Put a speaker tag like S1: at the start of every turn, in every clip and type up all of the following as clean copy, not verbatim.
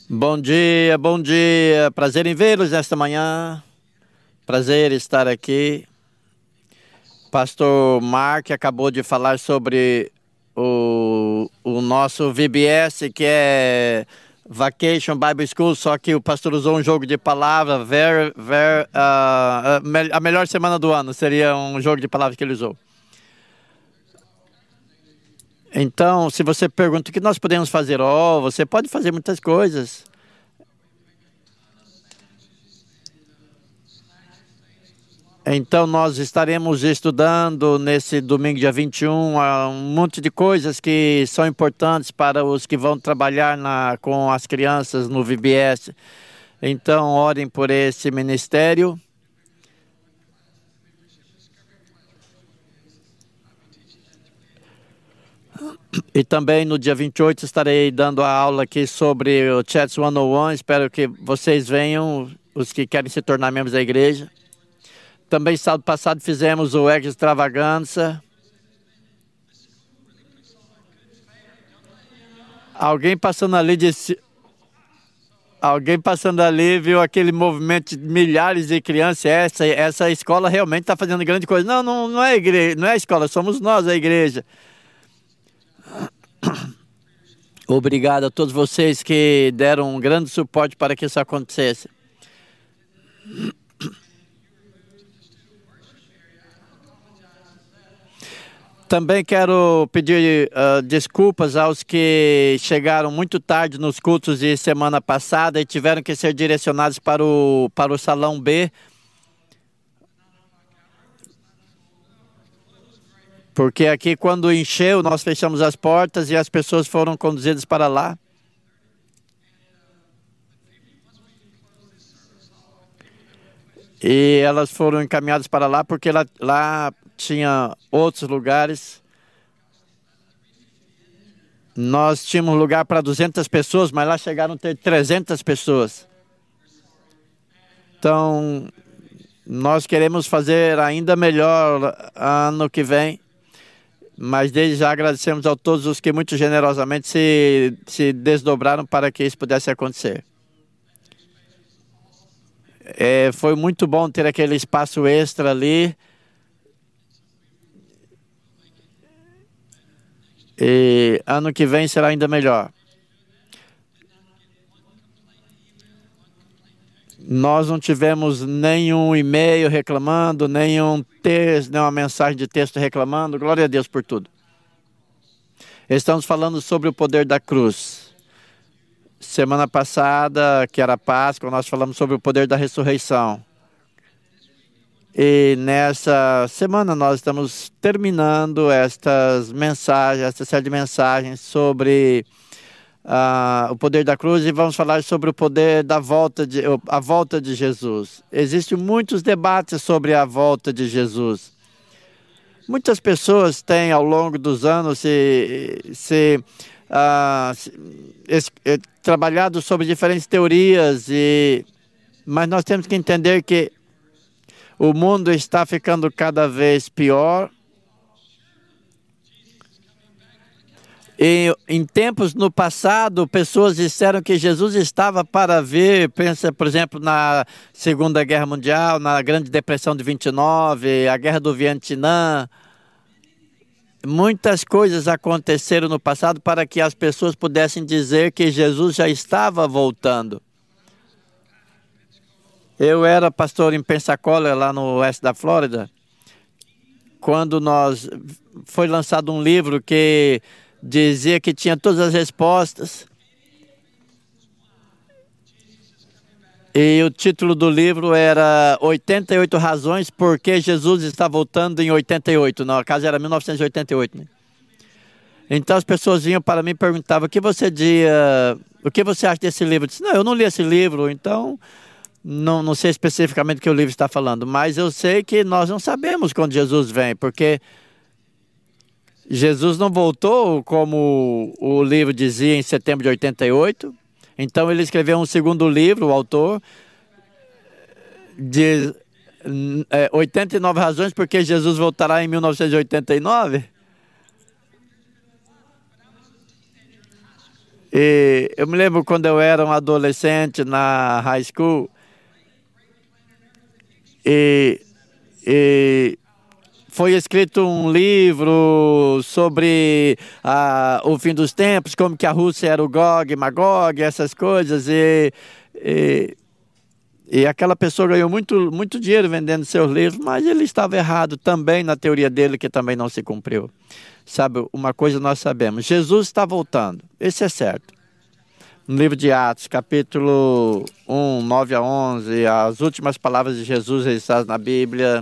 S1: Bom dia, bom dia. Prazer em vê-los nesta manhã. Prazer estar aqui. Pastor Mark acabou de falar sobre o nosso VBS, que é Vacation Bible School, só que o pastor usou um jogo de palavras. A melhor semana do ano seria um jogo de palavras que ele usou. Então, se você pergunta o que nós podemos fazer, você pode fazer muitas coisas. Então, nós estaremos estudando nesse domingo, dia 21, um monte de coisas que são importantes para os que vão trabalhar com as crianças no VBS. Então, orem por esse ministério. E também no dia 28 estarei dando a aula aqui sobre o Chats 101. Espero que vocês venham, os que querem se tornar membros da igreja. Também sábado passado fizemos o Extravaganza. Alguém passando ali viu aquele movimento de milhares de crianças. Essa escola realmente está fazendo grande coisa. Não é a igreja, não é a escola, somos nós a igreja. Obrigado a todos vocês que deram um grande suporte para que isso acontecesse. Também quero pedir desculpas aos que chegaram muito tarde nos cultos de semana passada e tiveram que ser direcionados para o Salão B. Porque aqui, quando encheu, nós fechamos as portas e as pessoas foram conduzidas para lá. E elas foram encaminhadas para lá porque lá tinha outros lugares. Nós tínhamos lugar para 200 pessoas, mas lá chegaram a ter 300 pessoas. Então, nós queremos fazer ainda melhor ano que vem. Mas desde já agradecemos a todos os que muito generosamente se desdobraram para que isso pudesse acontecer. Foi muito bom ter aquele espaço extra ali. E ano que vem será ainda melhor. Nós não tivemos nenhum e-mail reclamando, nenhuma mensagem de texto reclamando. Glória a Deus por tudo. Estamos falando sobre o poder da cruz. Semana passada, que era Páscoa, nós falamos sobre o poder da ressurreição. E nessa semana nós estamos terminando essa série de mensagens sobre o poder da cruz e vamos falar sobre o poder a volta de Jesus. Existem muitos debates sobre a volta de Jesus. Muitas pessoas têm ao longo dos anos trabalhado sobre diferentes teorias, mas nós temos que entender que o mundo está ficando cada vez pior. E em tempos no passado, pessoas disseram que Jesus estava para vir. Pensa, por exemplo, na Segunda Guerra Mundial, na Grande Depressão de 29, a Guerra do Vietnã. Muitas coisas aconteceram no passado para que as pessoas pudessem dizer que Jesus já estava voltando. Eu era pastor em Pensacola, lá no oeste da Flórida, quando foi lançado um livro que dizia que tinha todas as respostas. E o título do livro era 88 razões por que Jesus está voltando em 88. No caso era 1988. Né? Então as pessoas vinham para mim e perguntavam, o que você acha desse livro? Eu disse, não, eu não li esse livro, então não sei especificamente o que o livro está falando. Mas eu sei que nós não sabemos quando Jesus vem, porque Jesus não voltou, como o livro dizia, em setembro de 88. Então ele escreveu um segundo livro, o autor, de 89 razões porque Jesus voltará em 1989. E eu me lembro quando eu era um adolescente na high school e, e foi escrito um livro sobre o fim dos tempos, como que a Rússia era o Gog e Magog, essas coisas. E, e aquela pessoa ganhou muito, muito dinheiro vendendo seus livros, mas ele estava errado também na teoria dele, que também não se cumpriu. Sabe, uma coisa nós sabemos, Jesus está voltando, esse é certo. No livro de Atos, capítulo 1, 9 a 11, as últimas palavras de Jesus registradas na Bíblia.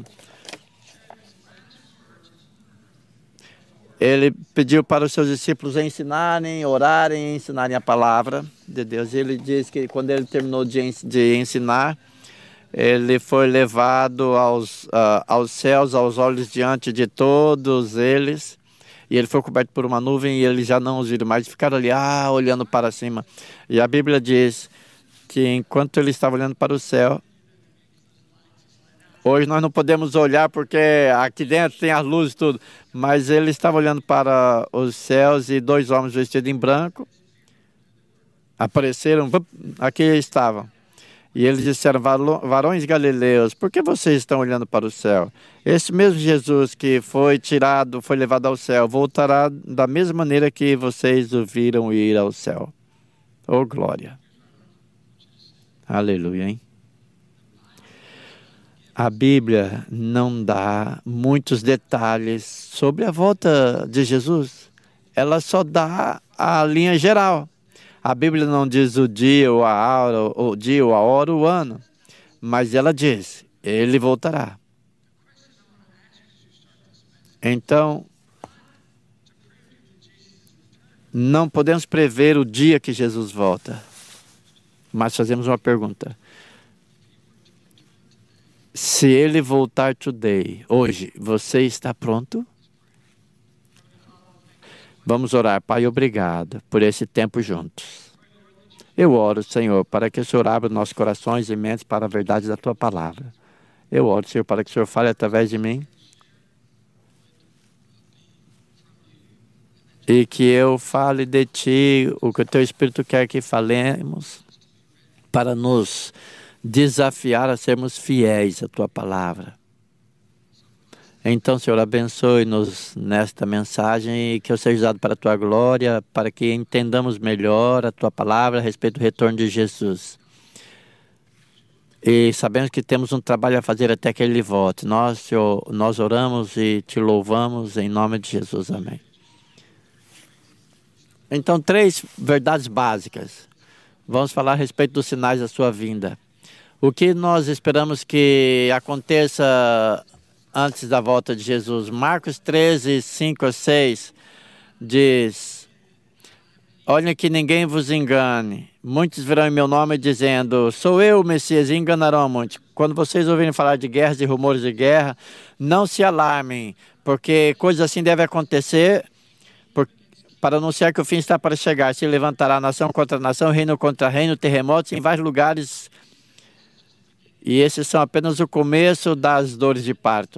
S1: Ele pediu para os seus discípulos ensinarem, orarem e ensinarem a palavra de Deus. Ele diz que quando ele terminou de ensinar, ele foi levado aos céus, aos olhos diante de todos eles. E ele foi coberto por uma nuvem e eles já não os viram mais. Ficaram ali, olhando para cima. E a Bíblia diz que enquanto ele estava olhando para o céu, hoje nós não podemos olhar porque aqui dentro tem as luzes e tudo. Mas ele estava olhando para os céus e dois homens vestidos em branco apareceram, aqui estavam. E eles disseram, varões galileus, por que vocês estão olhando para o céu? Esse mesmo Jesus que foi tirado, foi levado ao céu, voltará da mesma maneira que vocês o viram ir ao céu. Oh, glória! Aleluia, hein? A Bíblia não dá muitos detalhes sobre a volta de Jesus. Ela só dá a linha geral. A Bíblia não diz o dia ou a hora, o ano. Mas ela diz, ele voltará. Então, não podemos prever o dia que Jesus volta. Mas fazemos uma pergunta. Se ele voltar hoje, você está pronto? Vamos orar. Pai, obrigado por esse tempo juntos. Eu oro, Senhor, para que o Senhor abra nossos corações e mentes para a verdade da Tua palavra. Eu oro, Senhor, para que o Senhor fale através de mim. E que eu fale de Ti o que o Teu Espírito quer que falemos para nos desafiar a sermos fiéis à Tua palavra. Então, Senhor, abençoe-nos nesta mensagem e que eu seja usado para a Tua glória, para que entendamos melhor a Tua palavra a respeito do retorno de Jesus. E sabemos que temos um trabalho a fazer até que Ele volte. Senhor, nós oramos e Te louvamos em nome de Jesus. Amém. Então, 3 verdades básicas. Vamos falar a respeito dos sinais da sua vinda. O que nós esperamos que aconteça antes da volta de Jesus? Marcos 13, 5 a 6 diz: olhem que ninguém vos engane. Muitos virão em meu nome dizendo, sou eu o Messias, e enganarão a muitos. Quando vocês ouvirem falar de guerras e rumores de guerra, não se alarmem, porque coisas assim devem acontecer para anunciar que o fim está para chegar. Se levantará nação contra nação, reino contra reino, terremotos em vários lugares. E esses são apenas o começo das dores de parto.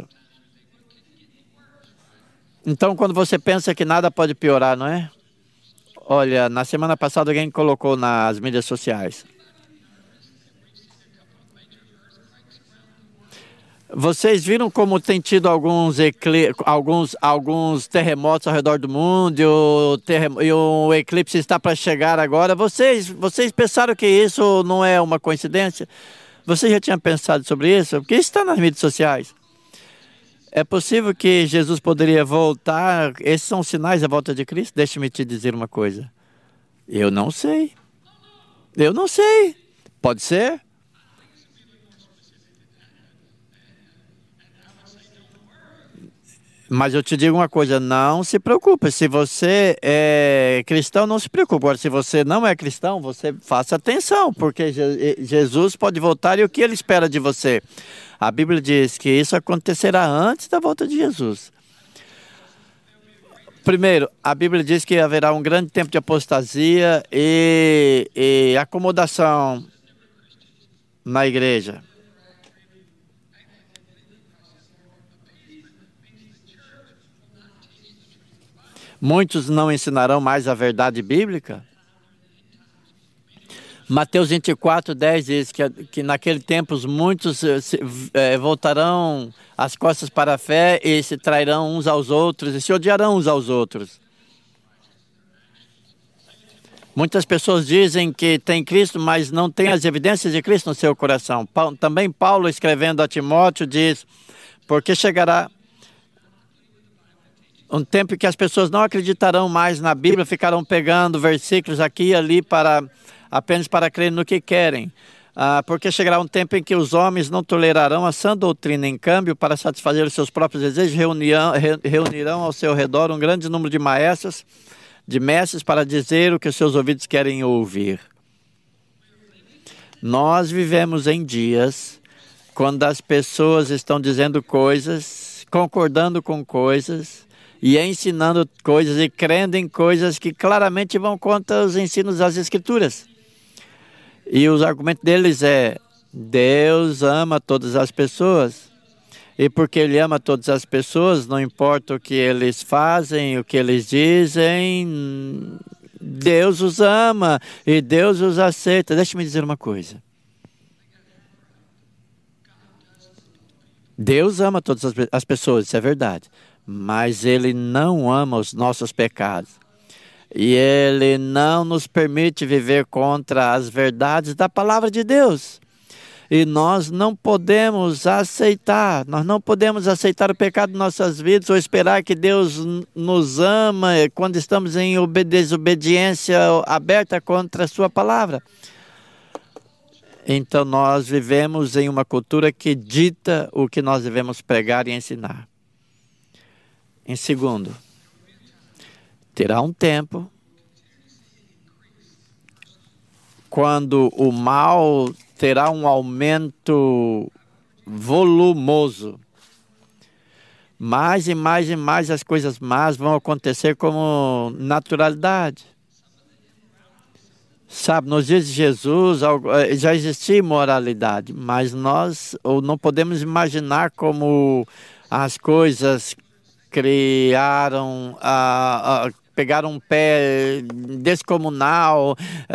S1: Então, quando você pensa que nada pode piorar, não é? Olha, na semana passada alguém colocou nas mídias sociais. Vocês viram como tem tido alguns terremotos ao redor do mundo e o eclipse está para chegar agora? Vocês pensaram que isso não é uma coincidência? Você já tinha pensado sobre isso? Porque isso está nas mídias sociais. É possível que Jesus poderia voltar? Esses são sinais da volta de Cristo? Deixe-me te dizer uma coisa. Eu não sei. Eu não sei. Pode ser? Mas eu te digo uma coisa, não se preocupe. Se você é cristão, não se preocupe. Agora, se você não é cristão, você faça atenção, porque Jesus pode voltar e o que Ele espera de você? A Bíblia diz que isso acontecerá antes da volta de Jesus. Primeiro, a Bíblia diz que haverá um grande tempo de apostasia e acomodação na igreja. Muitos não ensinarão mais a verdade bíblica. Mateus 24:10 diz que naquele tempo muitos voltarão as costas para a fé e se trairão uns aos outros e se odiarão uns aos outros. Muitas pessoas dizem que tem Cristo, mas não tem as evidências de Cristo no seu coração. Também Paulo, escrevendo a Timóteo, diz: porque chegará um tempo em que as pessoas não acreditarão mais na Bíblia, ficarão pegando versículos aqui e ali apenas para crer no que querem. Porque chegará um tempo em que os homens não tolerarão a sã doutrina, em câmbio, para satisfazer os seus próprios desejos, reunirão ao seu redor um grande número de mestres para dizer o que os seus ouvidos querem ouvir. Nós vivemos em dias quando as pessoas estão dizendo coisas, concordando com coisas e ensinando coisas e crendo em coisas que claramente vão contra os ensinos das Escrituras. E os argumentos deles é: Deus ama todas as pessoas. E porque Ele ama todas as pessoas, não importa o que eles fazem, o que eles dizem, Deus os ama e Deus os aceita. Deixa-me dizer uma coisa. Deus ama todas as pessoas, isso é verdade. Mas Ele não ama os nossos pecados. E Ele não nos permite viver contra as verdades da palavra de Deus. E nós não podemos aceitar o pecado em nossas vidas ou esperar que Deus nos ama quando estamos em desobediência aberta contra a sua palavra. Então nós vivemos em uma cultura que dita o que nós devemos pregar e ensinar. Em segundo, terá um tempo quando o mal terá um aumento volumoso. Mais e mais e mais as coisas más vão acontecer como naturalidade. Sabe, nos dias de Jesus já existia imoralidade, mas nós não podemos imaginar como as coisas pegaram um pé descomunal,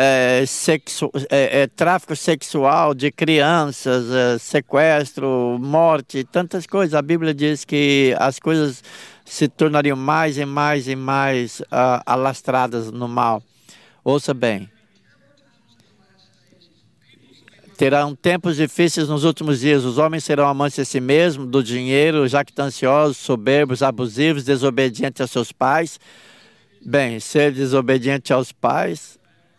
S1: tráfico sexual de crianças, sequestro, morte, tantas coisas. A Bíblia diz que as coisas se tornariam mais e mais e mais alastradas no mal. Ouça bem. Terão tempos difíceis nos últimos dias. Os homens serão amantes de si mesmos, do dinheiro, jactanciosos, soberbos, abusivos, desobedientes a seus pais. Bem, ser desobediente aos pais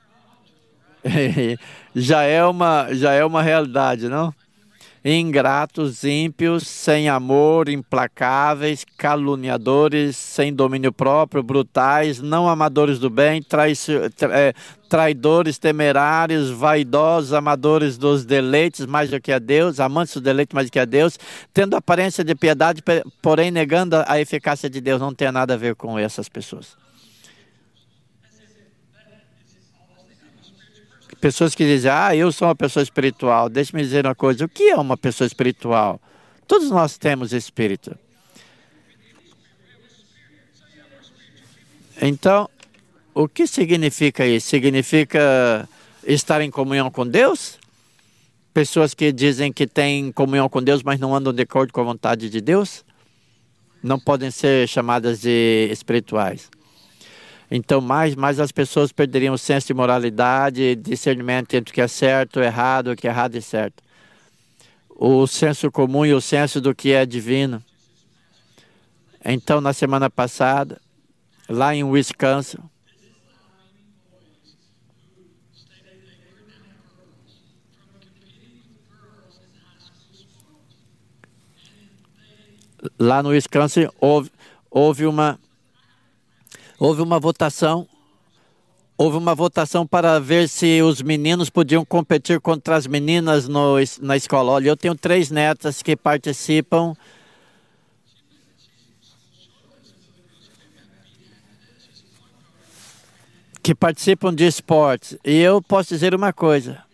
S1: já é uma realidade, não? Ingratos, ímpios, sem amor, implacáveis, caluniadores, sem domínio próprio, brutais, não amadores do bem, traidores, temerários, vaidosos, amadores dos deleites mais do que a Deus, amantes dos deleites mais do que a Deus, tendo aparência de piedade, porém negando a eficácia de Deus. Não tem nada a ver com essas pessoas. Pessoas que dizem: eu sou uma pessoa espiritual. Deixe-me dizer uma coisa: o que é uma pessoa espiritual? Todos nós temos espírito. Então, o que significa isso? Significa estar em comunhão com Deus? Pessoas que dizem que têm comunhão com Deus, mas não andam de acordo com a vontade de Deus, não podem ser chamadas de espirituais. Então, mais as pessoas perderiam o senso de moralidade, discernimento entre o que é certo e errado, o que é errado e certo. O senso comum e o senso do que é divino. Então, na semana passada, lá em Wisconsin, houve uma votação. Houve uma votação para ver se os meninos podiam competir contra as meninas na escola. Olha, eu tenho 3 netas que participam. De esportes. E eu posso dizer uma coisa.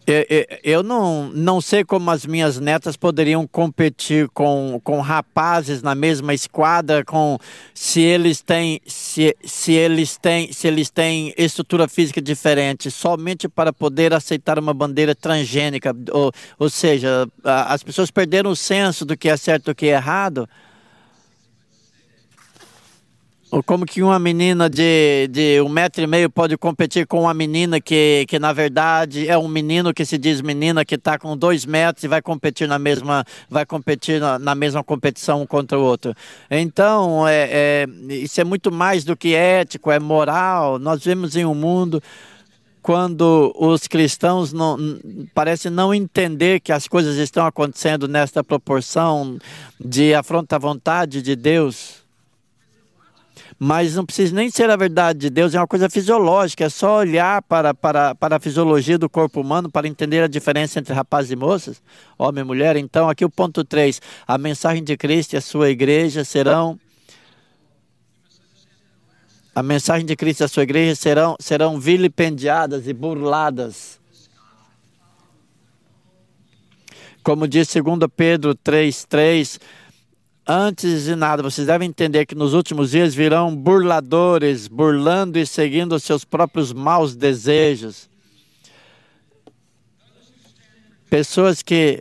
S1: Eu não sei como as minhas netas poderiam competir com rapazes na mesma esquadra, se eles têm estrutura física diferente, somente para poder aceitar uma bandeira transgênica. Ou seja, as pessoas perderam o senso do que é certo e do que é errado. Ou como que uma menina de 1,5 metro pode competir com uma menina que na verdade é um menino que se diz menina, que está com 2 metros e vai competir na mesma competição um contra o outro. Então, isso é muito mais do que ético, é moral. Nós vivemos em um mundo quando os cristãos parecem não entender que as coisas estão acontecendo nesta proporção de afronta à vontade de Deus. Mas não precisa nem ser a verdade de Deus, é uma coisa fisiológica, é só olhar para a fisiologia do corpo humano para entender a diferença entre rapazes e moças, homem e mulher. Então, aqui o ponto 3, a mensagem de Cristo e a sua igreja serão serão vilipendiadas e burladas. Como diz 2 Pedro 3:3, antes de nada, vocês devem entender que nos últimos dias virão burladores, burlando e seguindo os seus próprios maus desejos. Pessoas que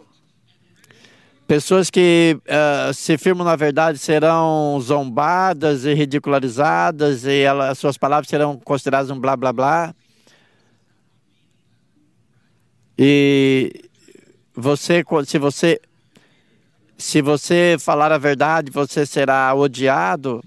S1: se firmam na verdade serão zombadas e ridicularizadas e suas palavras serão consideradas um blá blá blá. E se você falar a verdade, você será odiado.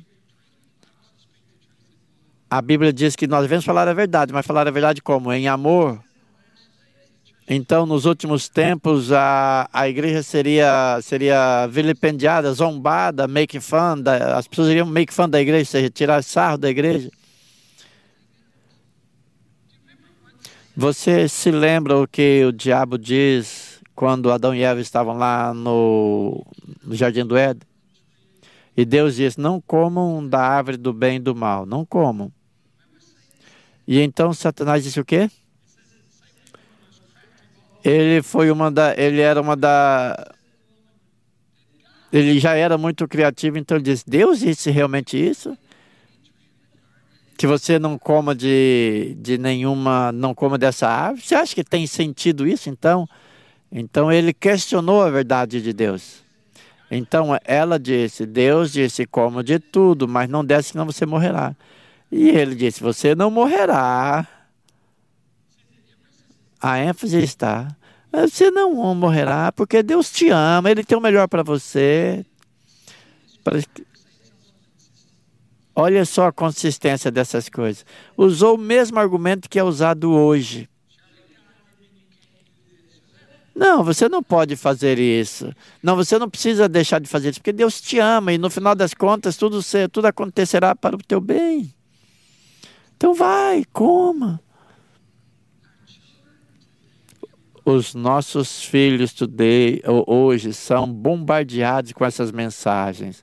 S1: A Bíblia diz que nós devemos falar a verdade, mas falar a verdade como? Em amor. Então, nos últimos tempos, a igreja seria vilipendiada, zombada, make fun, as pessoas iriam make fun da igreja, ou seja, tirar sarro da igreja. Você se lembra o que o diabo diz quando Adão e Eva estavam lá no Jardim do Éden? E Deus disse, não comam da árvore do bem e do mal, não comam. E então Satanás disse o quê? Ele já era muito criativo, então ele disse, Deus disse realmente isso? Que você não coma não coma dessa árvore? Você acha que tem sentido isso, então? Então ele questionou a verdade de Deus. Então ela disse, Deus disse, coma de tudo, mas não desce, senão você morrerá. E ele disse, você não morrerá. A ênfase está, você não morrerá, porque Deus te ama, Ele tem o melhor para você. Olha só a consistência dessas coisas. Usou o mesmo argumento que é usado hoje. Não, você não pode fazer isso. Não, você não precisa deixar de fazer isso, porque Deus te ama e no final das contas tudo acontecerá para o teu bem. Então vai, coma. Os nossos filhos hoje são bombardeados com essas mensagens.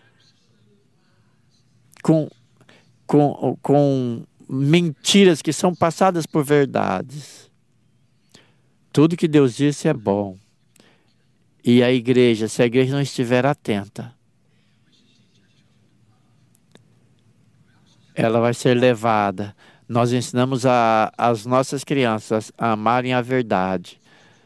S1: Com mentiras que são passadas por verdades. Tudo que Deus disse é bom. E a igreja, se a igreja não estiver atenta, ela vai ser levada. Nós ensinamos as nossas crianças a amarem a verdade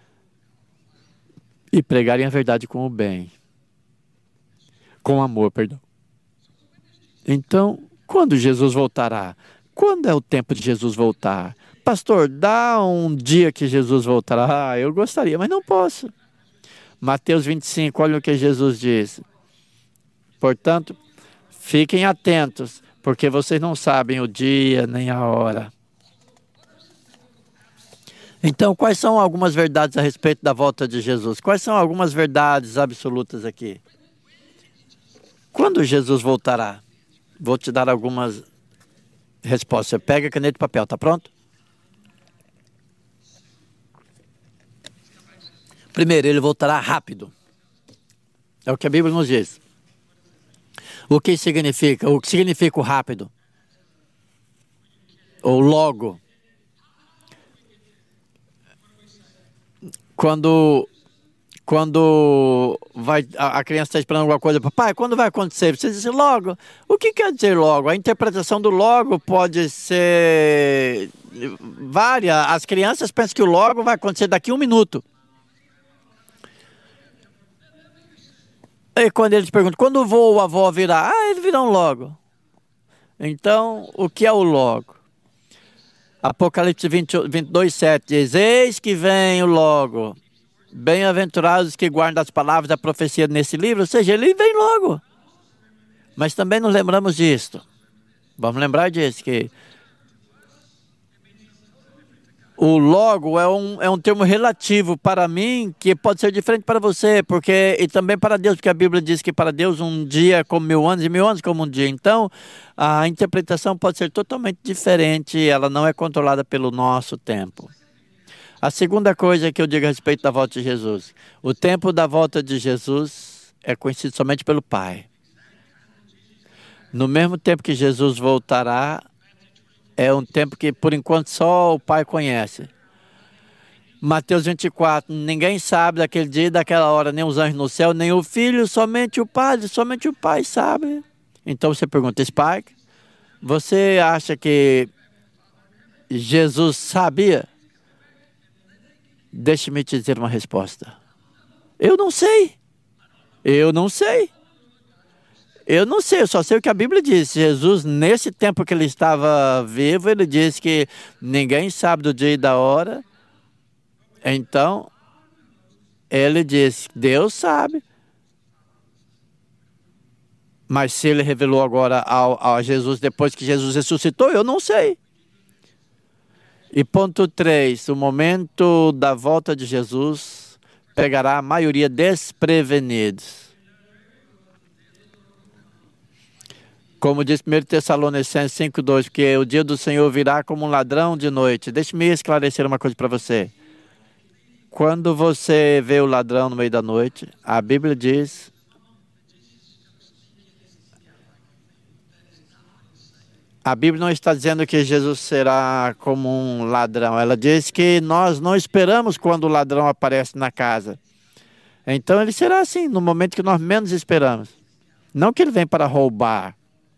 S1: e pregarem a verdade com o bem. Com amor, perdão. Então, quando Jesus voltará? Quando é o tempo de Jesus voltar? Pastor, dá um dia que Jesus voltará. Ah, eu gostaria, mas não posso. Mateus 25, olha o que Jesus diz. Portanto, fiquem atentos, porque vocês não sabem o dia nem a hora. Então, quais são algumas verdades a respeito da volta de Jesus? Quais são algumas verdades absolutas aqui? Quando Jesus voltará? Vou te dar algumas respostas. Você pega caneta e papel, tá pronto? Primeiro, ele voltará rápido. É o que a Bíblia nos diz. O que significa? O que significa o rápido? Ou logo? quando a criança está esperando alguma coisa, papai, quando vai acontecer? Você diz logo. O que quer dizer logo? A interpretação do logo pode ser várias. As crianças pensam que o logo vai acontecer daqui a 1 minuto. E quando eles perguntam, quando o vô ou a avó virá? Eles virão logo. Então, o que é o logo? Apocalipse 22, 7 diz, eis que vem o logo. Bem-aventurados que guardam as palavras da profecia nesse livro, ou seja, ele vem logo. Mas também nos lembramos disto. Vamos lembrar disso, que o logo é um termo relativo para mim, que pode ser diferente para você, e também para Deus, porque a Bíblia diz que para Deus um dia é como 1000 anos e 1000 anos como um dia. Então, a interpretação pode ser totalmente diferente, ela não é controlada pelo nosso tempo. A segunda coisa que eu digo a respeito da volta de Jesus. O tempo da volta de Jesus é conhecido somente pelo Pai. No mesmo tempo que Jesus voltará, é um tempo que, por enquanto, só o Pai conhece. Mateus 24, ninguém sabe daquele dia e daquela hora, nem os anjos no céu, nem o Filho, somente o Pai sabe. Então você pergunta, Spike, você acha que Jesus sabia? Deixe-me te dizer uma resposta. Eu não sei. Eu só sei o que a Bíblia diz. Jesus, nesse tempo que ele estava vivo, ele disse que ninguém sabe do dia e da hora. Então, ele disse, Deus sabe. Mas se ele revelou agora a Jesus depois que Jesus ressuscitou, eu não sei. E ponto 3, o momento da volta de Jesus pegará a maioria desprevenidos. Como diz 1 Tessalonicenses 5,2, porque o dia do Senhor virá como um ladrão de noite. Deixe-me esclarecer uma coisa para você. Quando você vê o ladrão no meio da noite, a Bíblia diz... A Bíblia não está dizendo que Jesus será como um ladrão. Ela diz que nós não esperamos quando o ladrão aparece na casa. Então ele será assim, no momento que nós menos esperamos. Não que ele vem para roubar.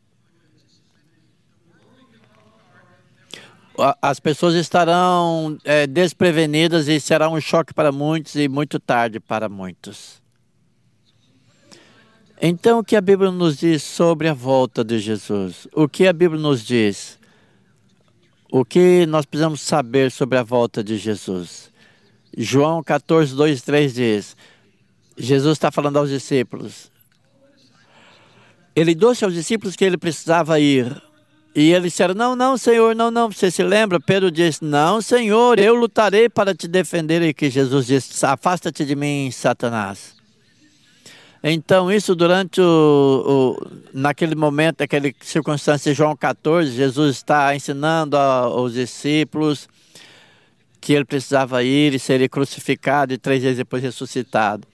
S1: As pessoas estarão desprevenidas e será um choque para muitos e muito tarde para muitos. Então, o que a Bíblia nos diz sobre a volta de Jesus? O que a Bíblia nos diz? O que nós precisamos saber sobre a volta de Jesus? João 14, 2 e 3 diz, Jesus está falando aos discípulos. Ele disse aos discípulos que ele precisava ir. E eles disseram, não, Senhor, não. Você se lembra? Pedro disse, não, Senhor, eu lutarei para te defender. E que Jesus disse, afasta-te de mim, Satanás. Então, isso durante naquele momento, naquela circunstância de João 14, Jesus está ensinando aos discípulos que ele precisava ir e seria crucificado e 3 dias depois ressuscitado.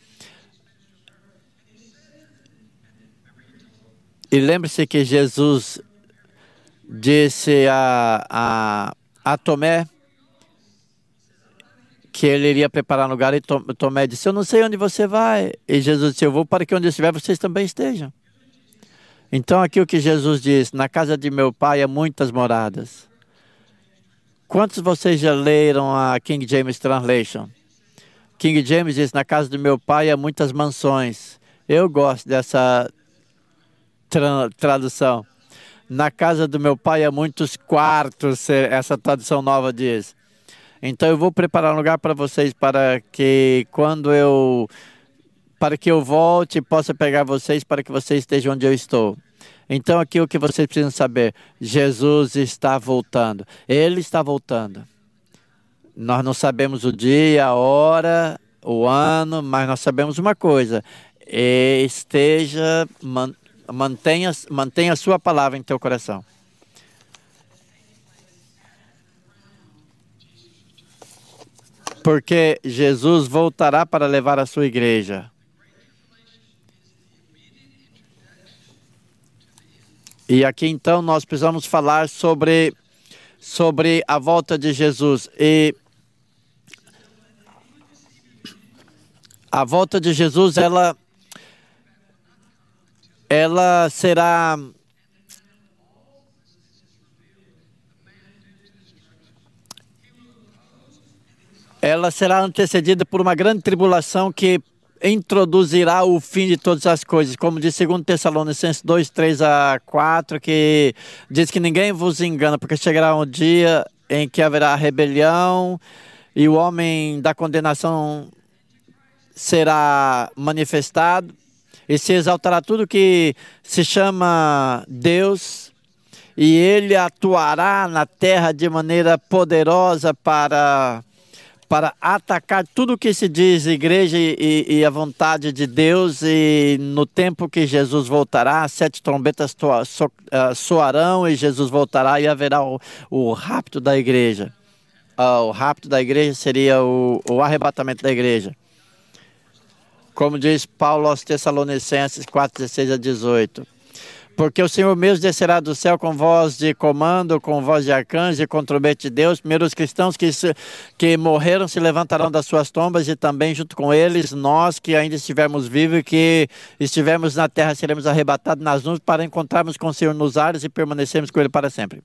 S1: E lembre-se que Jesus disse a Tomé que ele iria preparar um lugar, e Tomé disse, eu não sei onde você vai. E Jesus disse, eu vou para que onde eu estiver, vocês também estejam. Então aqui o que Jesus diz, na casa de meu pai há muitas moradas. Quantos de vocês já leram a King James Translation? King James diz, na casa de meu pai há muitas mansões. Eu gosto dessa tradução. Na casa do meu pai há muitos quartos, essa tradução nova diz. Então eu vou preparar um lugar para vocês para que eu volte e possa pegar vocês para que vocês estejam onde eu estou. Então aqui o que vocês precisam saber, Jesus está voltando. Ele está voltando. Nós não sabemos o dia, a hora, o ano, mas nós sabemos uma coisa. Mantenha a sua palavra em teu coração. Porque Jesus voltará para levar a sua igreja. E aqui então nós precisamos falar sobre a volta de Jesus. E A volta de Jesus, ela será antecedida por uma grande tribulação que introduzirá o fim de todas as coisas, como diz 2 Tessalonicenses 2, 3 a 4, que diz que ninguém vos engana, porque chegará um dia em que haverá rebelião e o homem da condenação será manifestado e se exaltará tudo que se chama Deus, e ele atuará na terra de maneira poderosa para atacar tudo que se diz igreja e a vontade de Deus. E no tempo que Jesus voltará, 7 trombetas soarão e Jesus voltará e haverá o rapto da igreja. O rapto da igreja seria o arrebatamento da igreja. Como diz Paulo aos Tessalonicenses 4, 16 a 18. Porque o Senhor mesmo descerá do céu com voz de comando, com voz de arcanjo e com trombete de Deus. Primeiro os cristãos que morreram se levantarão das suas tombas e também junto com eles, nós que ainda estivermos vivos e que estivermos na terra, seremos arrebatados nas nuvens para encontrarmos com o Senhor nos ares e permanecermos com Ele para sempre.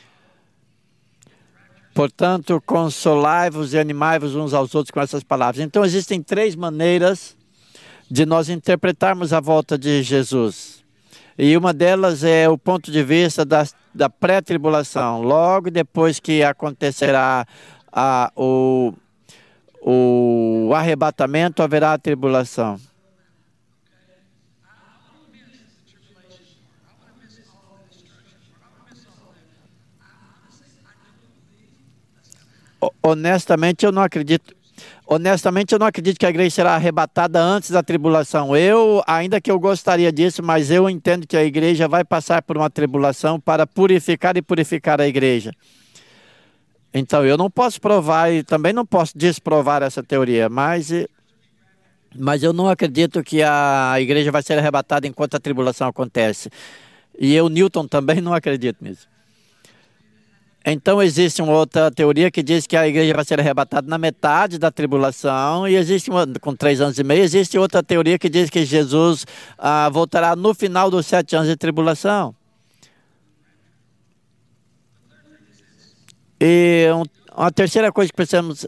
S1: Portanto, consolai-vos e animai-vos uns aos outros com essas palavras. Então, existem 3 maneiras de nós interpretarmos a volta de Jesus. E uma delas é o ponto de vista da pré-tribulação. Logo depois que acontecerá o arrebatamento, haverá a tribulação. Honestamente, eu não acredito que a igreja será arrebatada antes da tribulação. Ainda que eu gostaria disso, mas eu entendo que a igreja vai passar por uma tribulação para purificar a igreja. Então, eu não posso provar e também não posso desprovar essa teoria, mas eu não acredito que a igreja vai ser arrebatada enquanto a tribulação acontece. E Newton, também não acredito nisso. Então, existe uma outra teoria que diz que a igreja vai ser arrebatada na metade da tribulação, e existe com 3 anos e meio. Existe outra teoria que diz que Jesus voltará no final dos 7 anos de tribulação. E uma terceira coisa que precisamos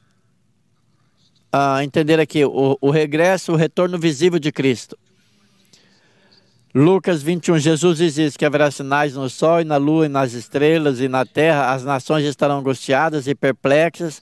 S1: entender aqui, o regresso, o retorno visível de Cristo. Lucas 21, Jesus diz que haverá sinais no sol e na lua e nas estrelas e na terra. As nações estarão angustiadas e perplexas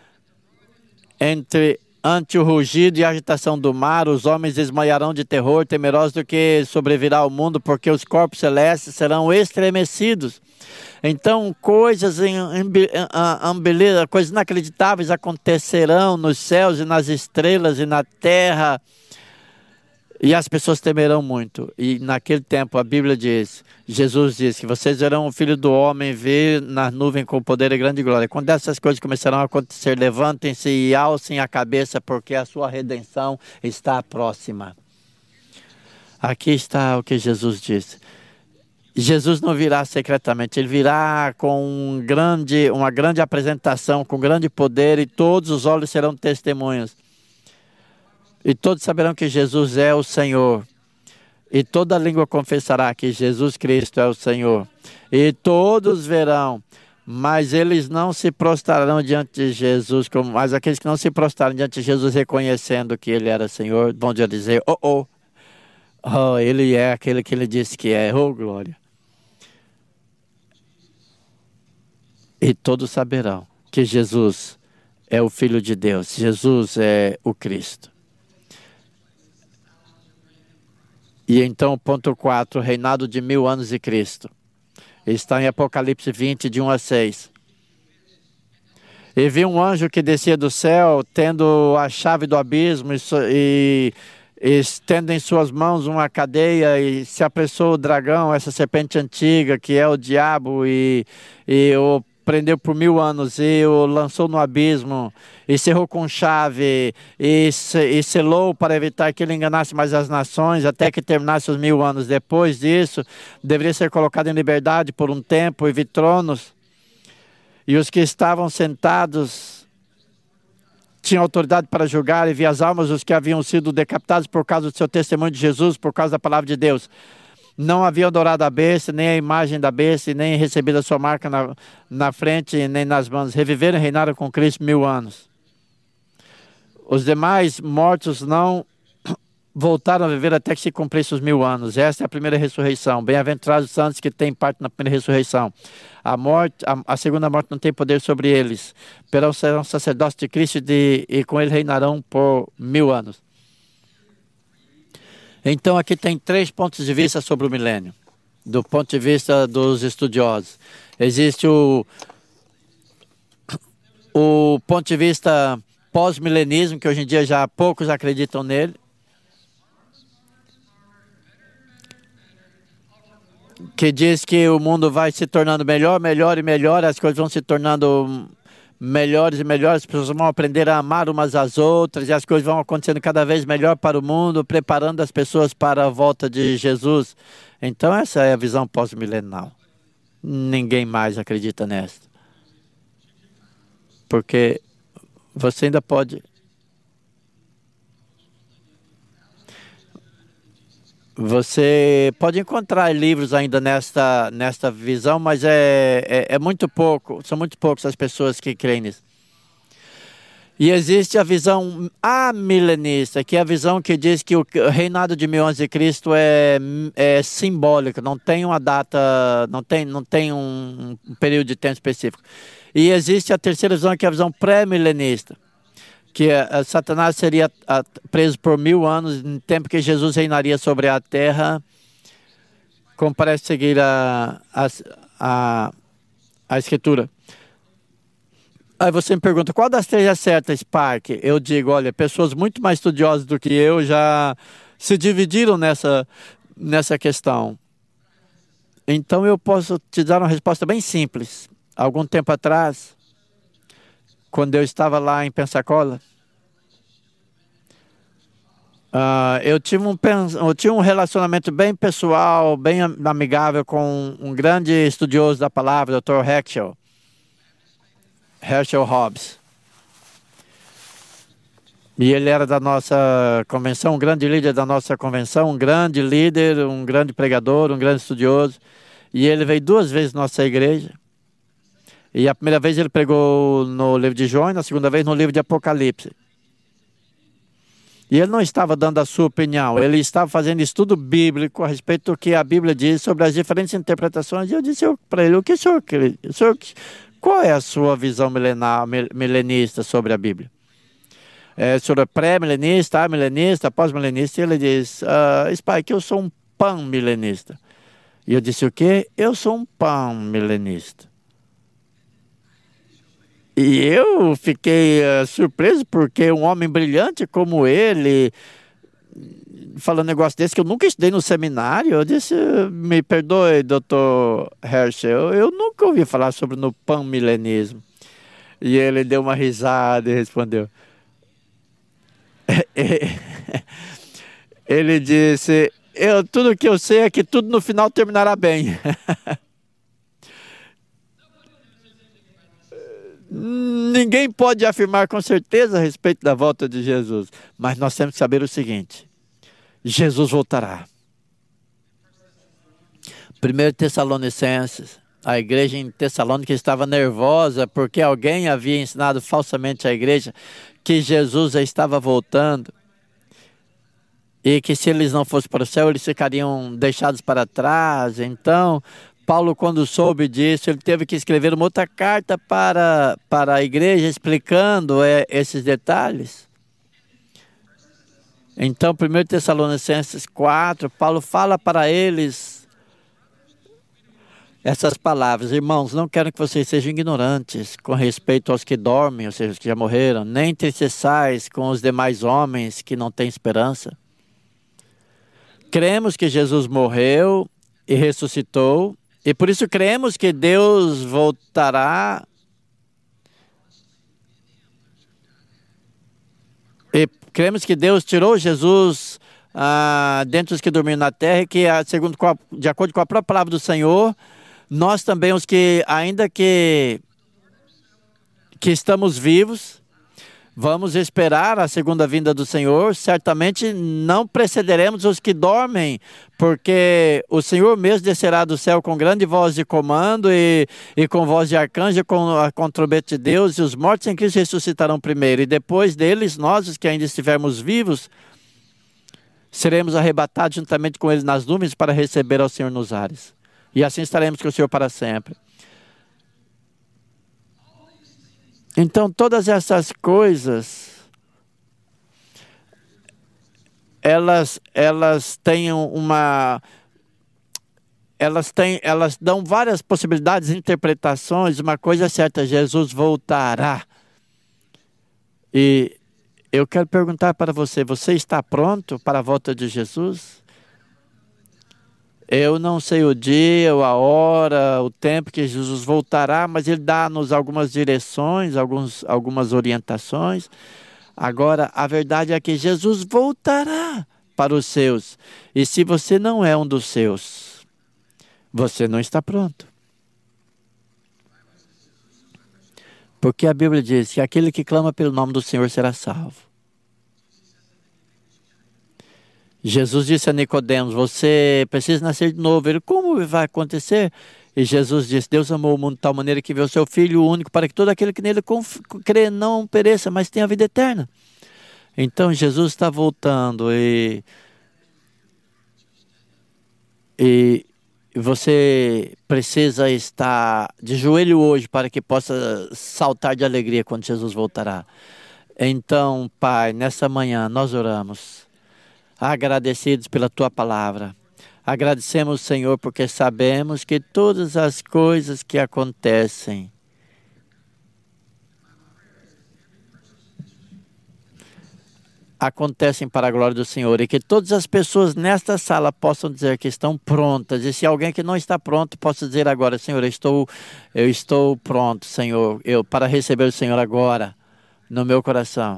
S1: ante o rugido e a agitação do mar. Os homens desmaiarão de terror, temerosos do que sobrevirá ao mundo, porque os corpos celestes serão estremecidos. Então, coisas inacreditáveis acontecerão nos céus e nas estrelas e na terra. E as pessoas temerão muito. E naquele tempo a Bíblia diz, Jesus diz que vocês verão o Filho do Homem vir na nuvem com poder e grande glória. Quando essas coisas começarão a acontecer, levantem-se e alcem a cabeça, porque a sua redenção está próxima. Aqui está o que Jesus disse. Jesus não virá secretamente, ele virá com uma grande apresentação, com grande poder, e todos os olhos serão testemunhas. E todos saberão que Jesus é o Senhor. E toda língua confessará que Jesus Cristo é o Senhor. E todos verão, mas eles não se prostrarão diante de Jesus, mas aqueles que não se prostraram diante de Jesus, reconhecendo que Ele era Senhor, vão dizer, Ele é aquele que Ele disse que é, glória. E todos saberão que Jesus é o Filho de Deus, Jesus é o Cristo. E então, ponto 4, reinado de 1000 anos de Cristo. Está em Apocalipse 20, de 1 a 6. E vi um anjo que descia do céu, tendo a chave do abismo, e estendo em suas mãos uma cadeia, e se apressou o dragão, essa serpente antiga, que é o diabo, e o prendeu por 1000 anos e o lançou no abismo e cerrou com chave e selou para evitar que ele enganasse mais as nações até que terminasse os 1000 anos. Depois disso, deveria ser colocado em liberdade por um tempo e vi tronos, e os que estavam sentados tinha autoridade para julgar e ver as almas dos que haviam sido decapitados por causa do seu testemunho de Jesus, por causa da palavra de Deus. Não haviam adorado a besta, nem a imagem da besta, e nem recebido a sua marca na frente, nem nas mãos. Reviveram e reinaram com Cristo 1000 anos. Os demais mortos não voltaram a viver até que se cumprisse os 1000 anos. Esta é a primeira ressurreição. Bem-aventurados os santos que têm parte na primeira ressurreição. A segunda morte não tem poder sobre eles. Serão sacerdotes de Cristo e com ele reinarão por 1000 anos. Então aqui tem 3 pontos de vista sobre o milênio, do ponto de vista dos estudiosos. Existe o ponto de vista pós-milenismo, que hoje em dia já poucos acreditam nele, que diz que o mundo vai se tornando melhor, melhor e melhor, as coisas vão se tornando melhores e melhores, as pessoas vão aprender a amar umas às outras e as coisas vão acontecendo cada vez melhor para o mundo, preparando as pessoas para a volta de Jesus. Então essa é a visão pós-milenal. Ninguém mais acredita nessa. Porque você ainda pode... Você pode encontrar livros ainda nesta visão, mas é muito pouco, são muito poucas as pessoas que creem nisso. E existe a visão amilenista, que é a visão que diz que o reinado de 1000 anos de Cristo é simbólico, não tem uma data, não tem um período de tempo específico. E existe a terceira visão, que é a visão pré-milenista, que Satanás seria preso por 1000 anos, no tempo que Jesus reinaria sobre a terra, como parece seguir a Escritura. Aí você me pergunta, qual das 3 é certa, Spark? Eu digo, olha, pessoas muito mais estudiosas do que eu já se dividiram nessa questão. Então eu posso te dar uma resposta bem simples. Algum tempo atrás, quando eu estava lá em Pensacola, eu tinha um relacionamento bem pessoal, bem amigável com um grande estudioso da palavra, Dr. Herschel Hobbs. E ele era da nossa convenção, um grande líder da nossa convenção, um grande líder, um grande pregador, um grande estudioso. E ele veio 2 vezes na nossa igreja. E a primeira vez ele pregou no livro de João, e na segunda vez no livro de Apocalipse. E ele não estava dando a sua opinião, ele estava fazendo estudo bíblico a respeito do que a Bíblia diz sobre as diferentes interpretações. E eu disse para ele, qual é a sua visão milenista sobre a Bíblia? Sobre pré-milenista, amilenista, pós-milenista? E ele disse, Spike, eu sou um pan-milenista. E eu disse, o quê? Eu sou um pan-milenista. E eu fiquei surpreso, porque um homem brilhante como ele, falando um negócio desse que eu nunca estudei no seminário, eu disse, me perdoe, Dr. Herschel, eu nunca ouvi falar sobre no pan-milenismo. E ele deu uma risada e respondeu. Ele disse, tudo que eu sei é que tudo no final terminará bem. Ninguém pode afirmar com certeza a respeito da volta de Jesus, mas nós temos que saber o seguinte: Jesus voltará. 1 Tessalonicenses, a igreja em Tessalônica estava nervosa porque alguém havia ensinado falsamente à igreja que Jesus já estava voltando e que se eles não fossem para o céu, eles ficariam deixados para trás. Então, Paulo, quando soube disso, ele teve que escrever uma outra carta para a igreja explicando esses detalhes. Então, 1 Tessalonicenses 4, Paulo fala para eles essas palavras: irmãos, não quero que vocês sejam ignorantes com respeito aos que dormem, ou seja, os que já morreram, nem entristeçais com os demais homens que não têm esperança. Cremos que Jesus morreu e ressuscitou, e por isso cremos que Deus voltará. E cremos que Deus tirou Jesus dentre os que dormiram na terra, e que, de acordo com a própria palavra do Senhor, nós também, os que ainda que estamos vivos, Vamos esperar a segunda vinda do Senhor. Certamente não precederemos os que dormem, porque o Senhor mesmo descerá do céu com grande voz de comando e com voz de arcanjo, com trombeta de Deus, e os mortos em Cristo ressuscitarão primeiro. E depois deles, nós, os que ainda estivermos vivos, seremos arrebatados juntamente com eles nas nuvens para receber ao Senhor nos ares. E assim estaremos com o Senhor para sempre. Então, todas essas coisas, elas têm elas dão várias possibilidades, interpretações. Uma coisa é certa: Jesus voltará. E eu quero perguntar para você: você está pronto para a volta de Jesus? Eu não sei o dia, a hora, o tempo que Jesus voltará, mas Ele dá-nos algumas direções, algumas orientações. Agora, a verdade é que Jesus voltará para os seus. E se você não é um dos seus, você não está pronto. Porque a Bíblia diz que aquele que clama pelo nome do Senhor será salvo. Jesus disse a Nicodemos: você precisa nascer de novo. Ele: como vai acontecer? E Jesus disse: Deus amou o mundo de tal maneira que enviou o seu Filho único para que todo aquele que nele crê não pereça, mas tenha a vida eterna. Então Jesus está voltando e você precisa estar de joelho hoje para que possa saltar de alegria quando Jesus voltará. Então, Pai, nessa manhã nós oramos, agradecidos pela Tua palavra. Agradecemos, Senhor, porque sabemos que todas as coisas que acontecem para a glória do Senhor, e que todas as pessoas nesta sala possam dizer que estão prontas. E se alguém que não está pronto, possa dizer agora: Senhor, eu estou pronto, Senhor, para receber o Senhor agora no meu coração.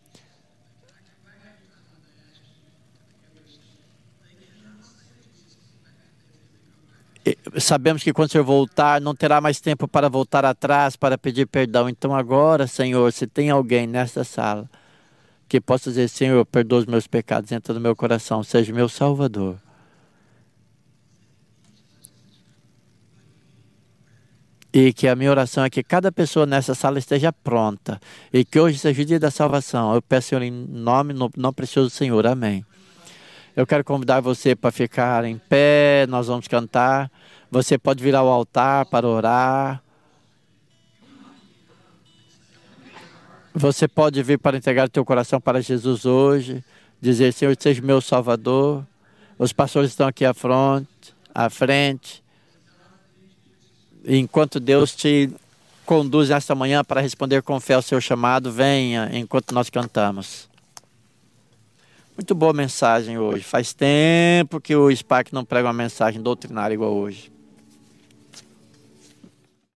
S1: Sabemos que quando o Senhor voltar, não terá mais tempo para voltar atrás, para pedir perdão. Então agora, Senhor, se tem alguém nesta sala que possa dizer: Senhor, perdoa os meus pecados, entra no meu coração, seja meu Salvador. E que a minha oração é que cada pessoa nessa sala esteja pronta. E que hoje seja o dia da salvação. Eu peço, Senhor, em nome precioso do Senhor. Amém. Eu quero convidar você para ficar em pé, nós vamos cantar. Você pode vir ao altar para orar. Você pode vir para entregar o teu coração para Jesus hoje. Dizer: Senhor, seja meu Salvador. Os pastores estão aqui à frente. E enquanto Deus te conduz esta manhã para responder com fé ao seu chamado, venha enquanto nós cantamos. Muito boa mensagem hoje. Faz tempo que o Spark não prega uma mensagem doutrinária igual hoje.